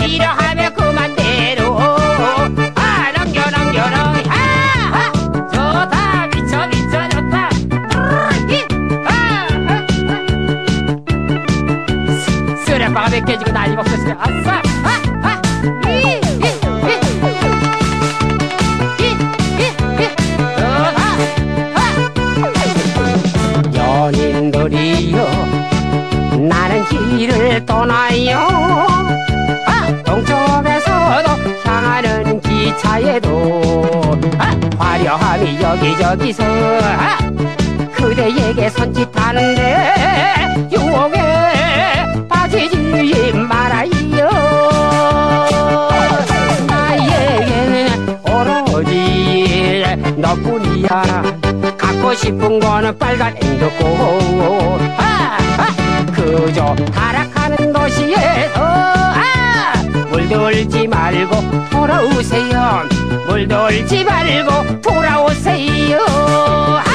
이러하면 그만대로 넘겨 좋다 미쳐 좋다 쓰레빠가 몇 개지고 난리 먹었어 아싸 연인들이여 나는 길을 떠나요 동쪽에서도 향하는 기차에도 화려함이 여기저기서 그대에게 손짓하는데 유혹에 빠지지 말아요 나에게는 오로지 너뿐이야 갖고 싶은 거는 빨간 앵두꽃 그저 타락하는 도시에서 물들지 말고 돌아오세요 물들지 말고 돌아오세요